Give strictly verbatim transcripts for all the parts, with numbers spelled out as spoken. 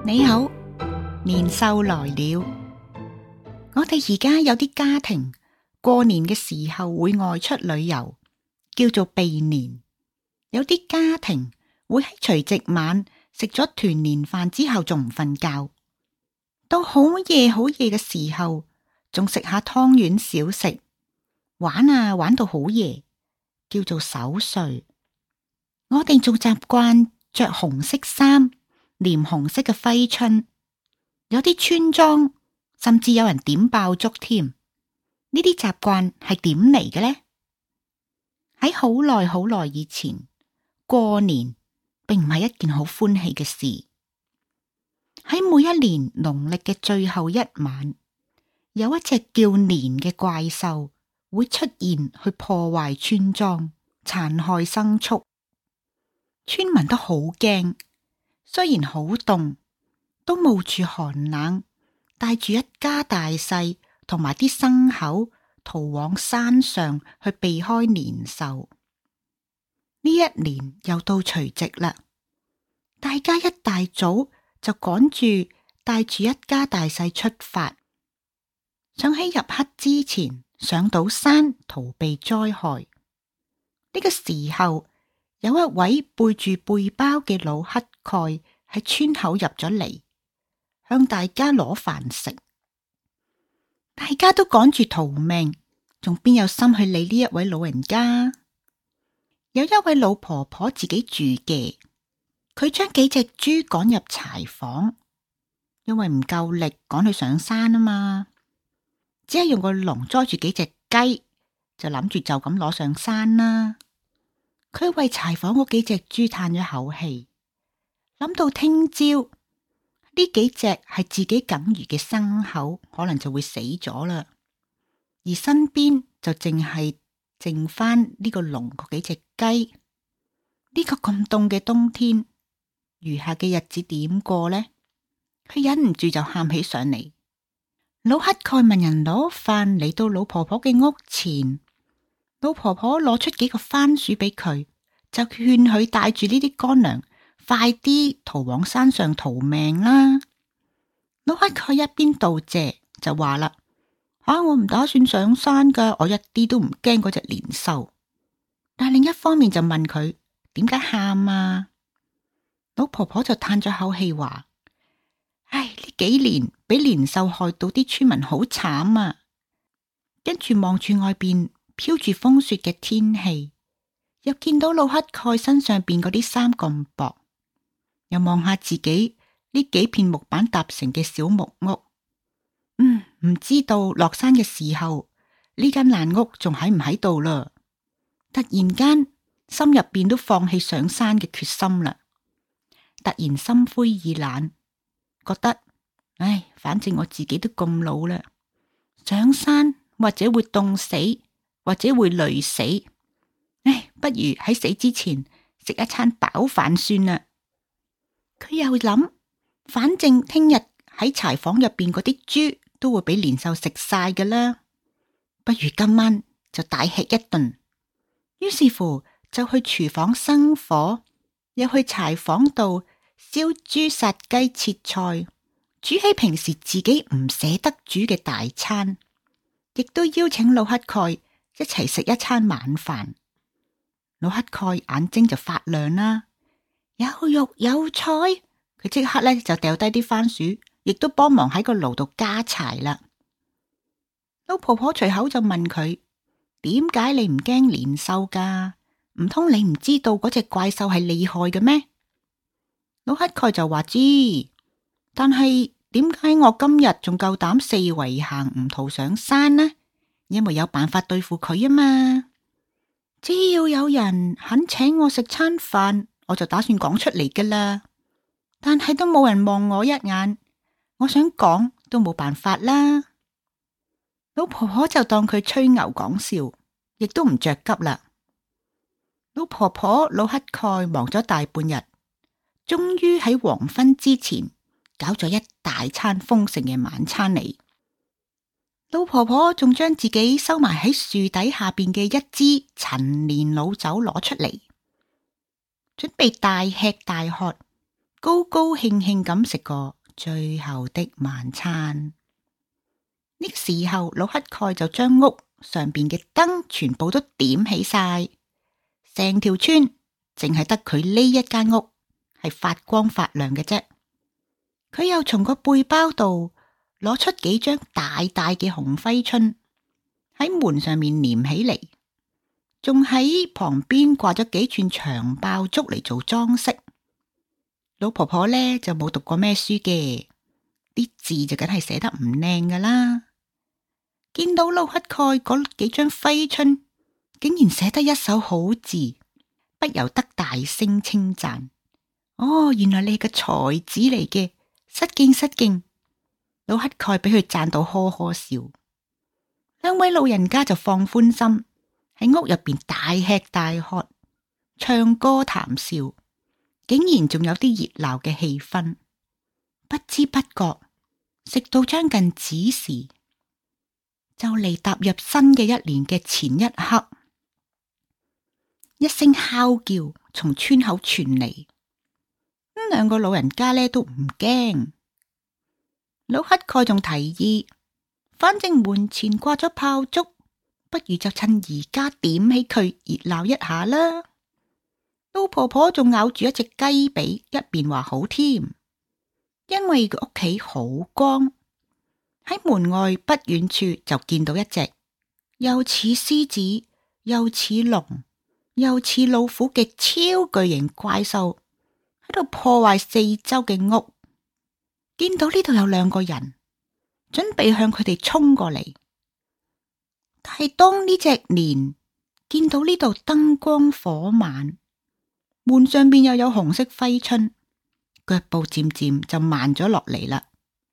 你好，年獸來了。我哋而家有啲家庭過年嘅時候會外出旅遊，叫做避年。有啲家庭會喺除夕晚食咗團年飯之後仲唔瞓覺，到好夜好夜嘅時候仲食下湯圓小食，玩啊玩到好夜，叫做守歲。我哋仲習慣着紅色衫，黏紅色嘅揮春，有啲村莊甚至有人點爆竹添。呢啲習慣係點嚟嘅呢？喺好耐好耐以前，過年並唔係一件好歡喜嘅事。喺每一年農曆嘅最後一晚，有一隻叫年嘅怪獸會出現去破壞村莊，殘害牲畜。村民都好驚，雖然好凍，都冒住寒冷，帶住一家大細同埋啲牲口逃往山上去避開年獸。呢一年又到除夕啦，大家一大早就趕住帶住一家大細出發，想喺入黑之前上到山逃避災害。呢個時候，有一位背住背包嘅老乞丐喺村口入咗嚟，向大家攞飯食。大家都趕住逃命，仲邊有心去理呢一位老人家？有一位老婆婆自己住嘅，佢將幾隻豬趕入柴房，因為唔夠力趕去上山啊嘛，只係用個籠裝住幾隻雞，就諗住就咁攞上山啦。佢為柴房嗰幾隻豬嘆咗口氣，諗到聽朝呢幾隻係自己僅餘嘅牲口，可能就會死咗啦，而身邊就淨係剩翻呢個籠嗰幾隻雞。呢個咁凍嘅冬天，餘下嘅日子點過呢？佢忍唔住就喊起上嚟。老乞丐問人攞飯，嚟到老婆婆嘅屋前，老婆婆攞出幾個番薯俾佢，就勸佢帶住呢啲乾糧，快啲逃往山上逃命啦。老乞丐一邊道謝就話啦：啊，我唔打算上山噶，我一啲都唔驚嗰隻年獸。但另一方面就問佢點解喊啊？老婆婆就嘆咗口氣話：唉，呢幾年俾年獸害到啲村民好慘啊！跟住望住外邊飄住風雪嘅天氣，又見到老乞丐身上邊嗰啲衫咁薄，又望下自己呢幾片木板搭成嘅小木屋，嗯，唔知道落山嘅時候呢間爛屋仲喺唔喺度啦。突然間心入邊都放棄上山嘅決心啦，突然心灰意冷，覺得唉，反正我自己都咁老啦，上山或者會凍死，或者會累死，唉，不如喺死之前食一餐飽飯算啦。佢又諗，反正聽日喺柴房入邊嗰啲豬都會俾年獸食晒噶啦，不如今晚就大吃一頓。於是乎就去廚房生火，又去柴房度燒豬殺雞切菜，煮起平時自己唔捨得煮嘅大餐，亦都邀請老乞丐一齊食一餐晚飯。老乞丐眼睛就發亮啦，有肉有菜，佢即刻咧就掉低啲番薯，亦都幫忙喺個爐度加柴啦。老婆婆隨口就問佢：點解你唔驚年獸噶？唔通你唔知道嗰隻怪獸係厲害嘅咩？老乞丐就話知，但係點解我今日仲夠膽四圍行唔逃上山呢？因為有辦法對付佢啊嘛。只要有人肯請我食餐飯，我就打算講出嚟噶啦。但係都冇人望我一眼，我想講都冇辦法啦。老婆婆就當佢吹牛講笑，亦都唔着急啦。老婆婆、老乞丐忙咗大半日，終於喺黃昏之前搞咗一大餐豐盛嘅晚餐嚟。老婆婆仲將自己收埋喺樹底下邊嘅一支陳年老酒攞出嚟，準備大吃大喝。 高高興興咁食過最後的晚餐。呢個時候，老乞丐就將屋上邊嘅燈全部都點起晒，成條村淨係得佢呢一間屋係發光發亮嘅啫。佢又從個背包度攞出幾張大大嘅紅揮春，喺門上面粘起嚟，仲喺旁邊掛咗幾串長爆竹嚟做裝飾。老婆婆呢就冇讀過咩書嘅，啲字就梗係寫得唔靚噶啦。見到老乞丐嗰幾張揮春竟然寫得一手好字，不由得大聲稱讚：哦，原來你係個才子嚟嘅，失敬失敬。老乞丐俾佢讚到呵呵笑。兩位老人家就放寬心，喺屋入邊大吃大喝，唱歌談笑，竟然仲有啲熱鬧嘅氣氛。不知不覺食到將近子時，就嚟踏入新嘅一年嘅前一刻，一聲哮叫從村口傳嚟。咁兩個老人家呢都唔驚。老乞丐仲提議，反正門前掛咗炮竹，不如就趁而家點起佢熱鬧一下啦。老婆婆仲咬住一隻雞髀，一邊話好添，因為佢屋企好光，喺門外不遠處就見到一隻又似獅子又似龍又似老虎嘅超巨型怪獸喺度破壞四周嘅屋。見到呢度有兩個人準備向佢哋衝過嚟，但係當呢隻蓮見到呢度燈光火猛，門上邊又有紅色揮春，腳步漸漸就慢咗落嚟啦。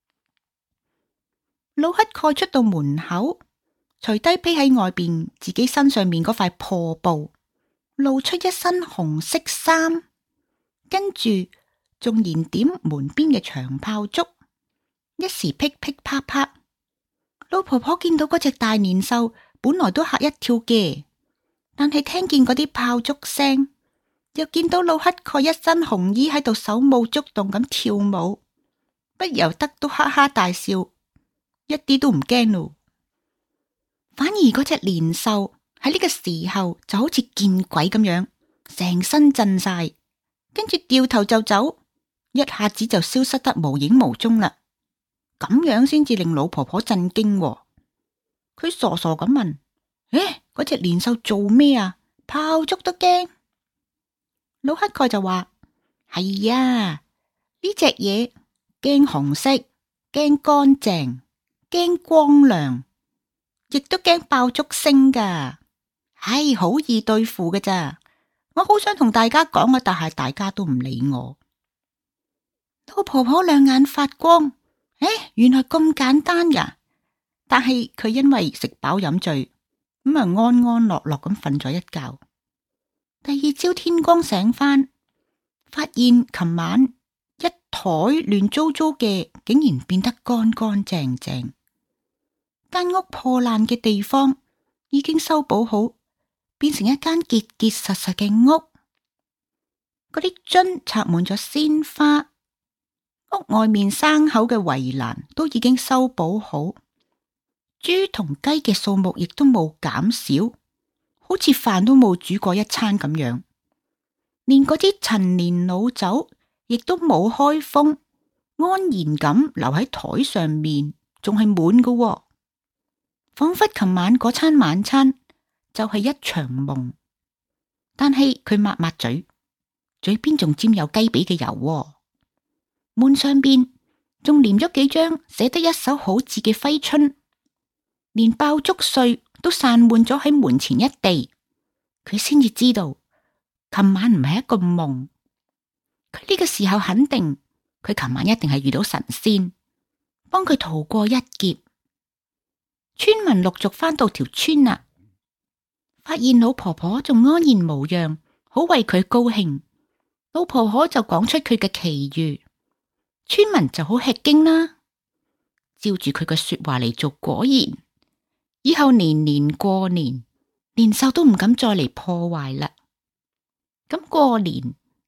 老乞丐出到門口，除低披喺外邊自己身上面嗰塊破布，露出一身紅色衫，跟住仲燃點門邊嘅長炮竹，一時噼噼啪啪。老婆婆見到嗰隻大年獸，本來都嚇一跳嘅，但係聽見嗰啲炮竹聲，又見到老乞丐一身紅衣喺度手舞足動咁跳舞，不由得都哈哈大笑，一啲都唔驚咯。反而嗰隻年獸喺呢個時候就好似見鬼咁樣，成身震晒，跟住掉頭就走，一下子就消失得無影無蹤啦。咁樣先至令老婆婆震驚喎。佢傻傻咁問：誒，嗰隻年獸做咩啊？炮竹都驚？老乞丐就話：係呀，呢隻嘢驚紅色，驚乾淨，驚光亮，亦都驚爆竹聲噶。唉，好易對付㗎咋。我好想同大家講啊，但係大家都唔理我。老婆婆兩眼發光，誒，原來咁簡單噶。但係佢因為食飽飲醉，咁啊安安樂樂咁瞓咗一覺。第二朝天光醒返，發現琴晚一台亂糟糟嘅，竟然變得乾乾淨淨。間屋破爛嘅地方已經修補好，變成一間結結實實嘅屋。嗰啲樽插滿咗鮮花，屋外面生口嘅圍欄都已經修補好，豬同雞嘅數目亦都冇減少，好似飯都冇煮過一餐咁樣。連嗰啲陳年老酒亦都冇開封，安然咁留喺台上面，仲係滿㗎喎，仿佛琴晚嗰餐晚餐就係一場夢。但係佢抹抹嘴，嘴邊仲沾有雞髀嘅油喎。門上邊仲粘咗幾張寫得一手好字嘅揮春，連爆竹碎都散滿咗喺門前一地。佢先至知道琴晚唔係一個夢。佢呢個時候肯定，佢琴晚一定係遇到神仙，幫佢逃過一劫。村民陸續返到條村啦，發現老婆婆仲安然無恙，好為佢高興。老婆婆就講出佢嘅奇遇，村民就好吃驚啦，照住佢嘅說話嚟做，果然以後年年過年，年獸都唔敢再嚟破壞啦。咁過年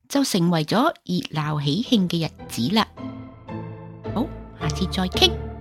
就成為咗熱鬧喜慶嘅日子啦。好，下次再傾。